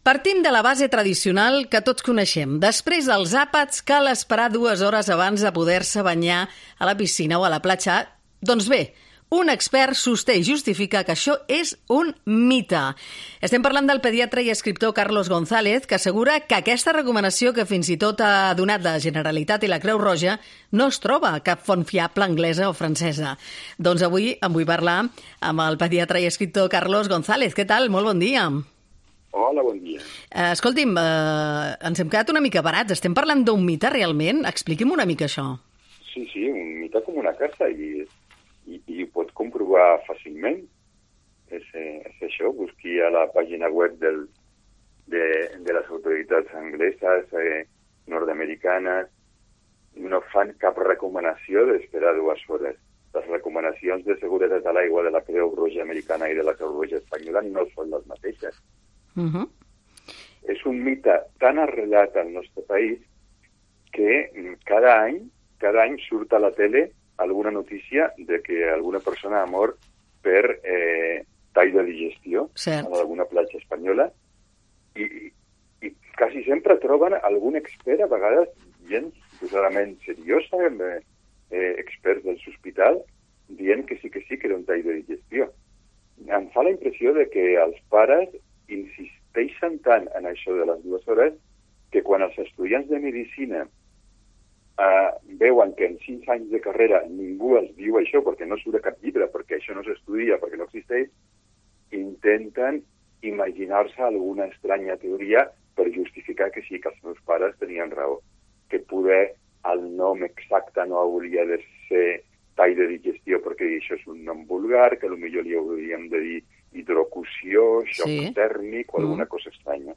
Partim de la base tradicional que tots coneixem. Després dels àpats cal esperar 2 hores abans de poder-se banyar a la piscina o a la platja. Doncs bé, un expert sosté i justifica que això és un mite. Estem parlant del pediatre i escriptor Carlos González, que assegura que aquesta recomanació que fins i tot ha donat la Generalitat i la Creu Roja no es troba a cap font fiable anglesa o francesa. Doncs avui en vull parlar amb el pediatre i escriptor Carlos González. Què tal? Molt bon dia. Hola, bon dia. Escolti'm, ens hem quedat una mica barats. Estem parlant d'un mite realment? Expliqui'm una mica això. Sí, un mite com una casa i ho pot comprovar fàcilment. És això, busqui a la pàgina web de les autoritats angleses, nord-americanes, no fan cap recomanació d'esperar 2 hores. Les recomanacions de seguretat a l'aigua de la Creu Roja americana i de la Creu Roja espanyola no són les mateixes. És un mite tan arrelat al nostre país que cada any surt a la tele alguna notícia de que alguna persona ha mort per tall de digestió a alguna platja espanyola i quasi sempre troben algun expert, a vegades gent suposadament seriosa, experts dels hospitals, dient que sí, que era un tall de digestió. Em fa la impressió de que els pares insisteixen tant en això de les 2 hores que quan els estudiants de medicina veuen que en 5 anys de carrera ningú els diu això perquè no surt a cap llibre, perquè això no s'estudia, perquè no existeix, intenten imaginar-se alguna estranya teoria per justificar que sí, que els meus pares tenien raó, que poder el nom exacte no hauria de ser tall de digestió perquè això és un nom vulgar, que potser li hauríem de dir hidrocució, xoc tèrmic o alguna cosa estranya.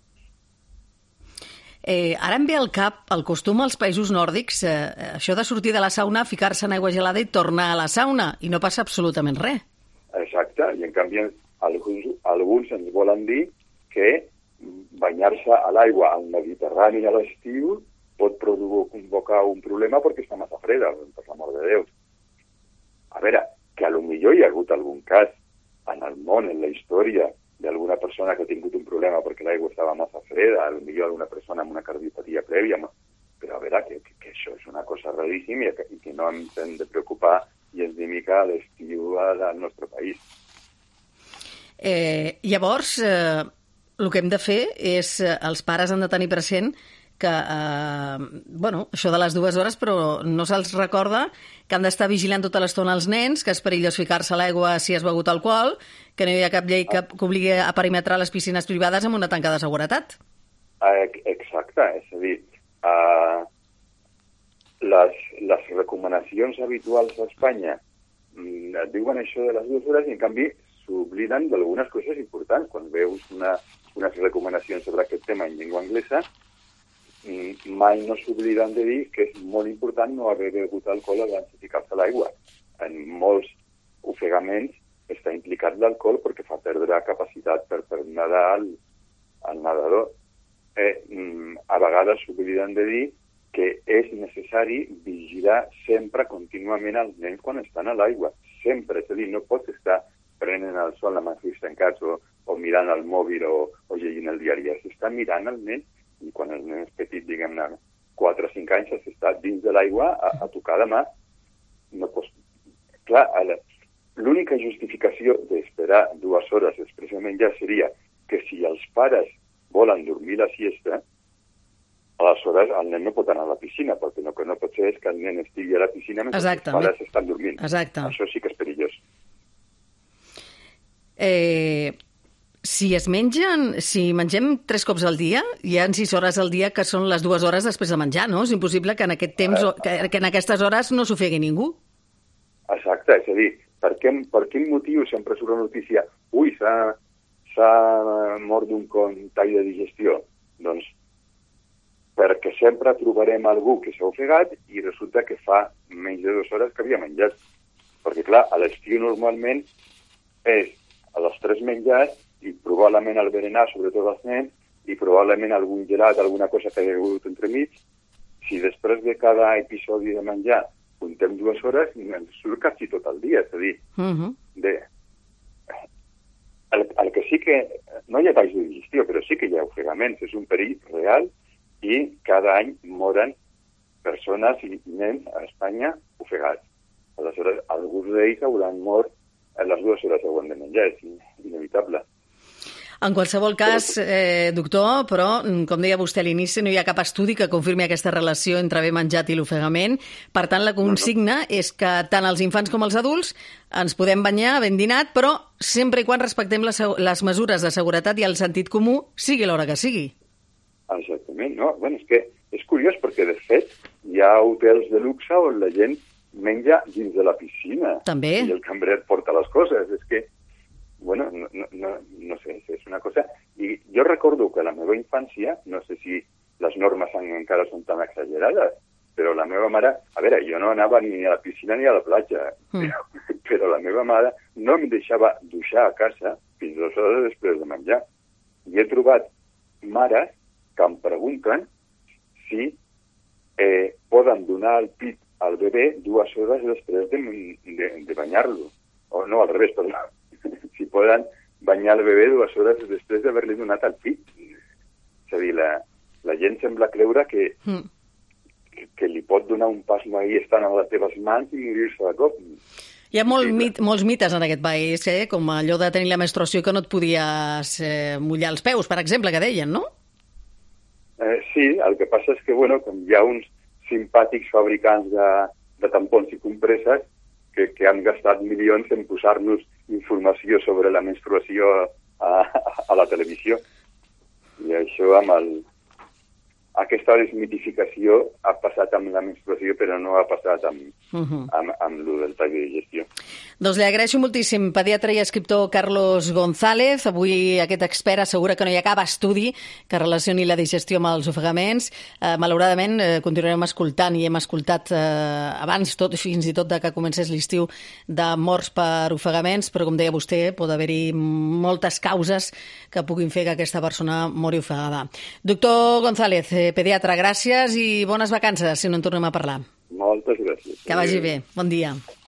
Ara em ve al cap el costum als països nòrdics, això de sortir de la sauna, ficar-se en aigua gelada i tornar a la sauna, i no passa absolutament res. Exacte, i en canvi alguns ens volen dir que banyar-se a l'aigua al Mediterrani a l'estiu pot provocar un problema perquè està massa freda, per l'amor de Déu. A veure, que potser hi ha hagut algun cas en el món, en la història, d'alguna persona que ha tingut un problema perquè l'aigua estava massa freda, potser alguna persona amb una cardiopatia prèvia, però a veure, que això és una cosa raríssima i que no ens hem de preocupar gens ni mica a l'estiu del nostre país. Llavors, el que hem de fer és, els pares han de tenir present que, això de les 2 hores, però no se'ls recorda que han d'estar vigilant tota l'estona els nens, que és perillós ficar-se a l'aigua si has begut alcohol, que no hi ha cap llei que obligui a perimetrar les piscines privades amb una tanca de seguretat. Exacte, és a dir, les recomanacions habituals a Espanya diuen això de les 2 hores i en canvi s'obliden d'algunes coses importants. Quan veus unes recomanacions sobre aquest tema en llengua anglesa, mai no s'obliden de dir que és molt important no haver begut alcohol abans de ficar-se a l'aigua. En molts ofegaments està implicat l'alcohol perquè fa perdre capacitat per nedar al nedador. A vegades s'obliden de dir que és necessari vigilar sempre, contínuament, els nens quan estan a l'aigua. Sempre, és a dir, no pots estar prenent el sol amb els ulls tancats o mirant el mòbil o llegint el diari. S'està mirant el nen i quan el nen és petit, diguem-ne, 4 o 5 anys, s'està dins de l'aigua a tocar de mà. No pots... Clar, l'única justificació d'esperar 2 hores després de menjar seria que si els pares volen dormir la siesta, aleshores el nen no pot anar a la piscina, perquè el que no pot ser és que el nen estigui a la piscina mentre els pares estan dormint. Exacte. Això sí que és perillós. Si mengem 3 cops al dia, hi ha 6 hores al dia que són les 2 hores després de menjar, no? És impossible que en aquest temps, que en aquestes hores no s'ofegui ningú. Exacte, és a dir, per quin motiu sempre surt la notícia s'ha mort d'un tall de digestió? Doncs perquè sempre trobarem algú que s'ha ofegat i resulta que fa menys de 2 hores que havia menjat. Perquè, clar, a l'estiu normalment és a les 3 menjats i probablement el berenar, sobretot els nens, i probablement algun gelat, alguna cosa que hi ha hagut entremig. Si després de cada episodi de menjar comptem 2 hores, ens surt quasi tot el dia. És a dir, el que sí que... No hi ha talls de digestió, però sí que hi ha ofegaments. És un perill real i cada any moren persones i nens a Espanya ofegats. Aleshores, alguns d'ells hauran mort en les 2 hores que ho han de menjar. És inevitable. En qualsevol cas, doctor, però, com deia vostè a l'inici, no hi ha cap estudi que confirmi aquesta relació entre haver menjat i l'ofegament. Per tant, la consigna és que tant els infants com els adults ens podem banyar ben dinat, però sempre i quan respectem les mesures de seguretat i el sentit comú, sigui l'hora que sigui. Exactament, no? Bueno, és que és curiós perquè, de fet, hi ha hotels de luxe on la gent menja dins de la piscina. També. I el cambrer porta les coses. És que bueno, no sé, és una cosa... I jo recordo que a la meva infància, no sé si les normes encara són tan exagerades, però la meva mare... A veure, jo no anava ni a la piscina ni a la platja, però la meva mare no em deixava duixar a casa fins 2 hores després de menjar. I he trobat mares que em pregunten si poden donar el pit al bebè 2 hores després de banyar-lo. O no, al revés, perdó. Si poden banyar el bebè 2 hores després d'haver-li donat el pit. És a dir, la gent sembla creure que li pot donar un pas mai estant a les teves mans i morir-se de cop. Hi ha molts mites en aquest país, com allò de tenir la menstruació que no et podies mullar els peus, per exemple, que deien, no? Sí, el que passa és que, bueno, com hi ha uns simpàtics fabricants de tampons i compreses que han gastat milions en posar-nos informació sobre la menstruació a la televisió. I això aquesta desmitificació ha passat amb la menstruació, però no ha passat amb lo del tall de digestió. Doncs li agraeixo moltíssim, pediatre i escriptor Carlos González. Avui aquest expert assegura que no hi ha cap estudi que relacioni la digestió amb els ofegaments. Malauradament, continuarem escoltant i hem escoltat abans, fins i tot que comencés l'estiu, de morts per ofegaments, però com deia vostè, pot haver-hi moltes causes que puguin fer que aquesta persona mori ofegada. Doctor González, pediatre, gràcies i bones vacances, si no en tornem a parlar. Moltes gràcies. Que vagi bé. Bon dia.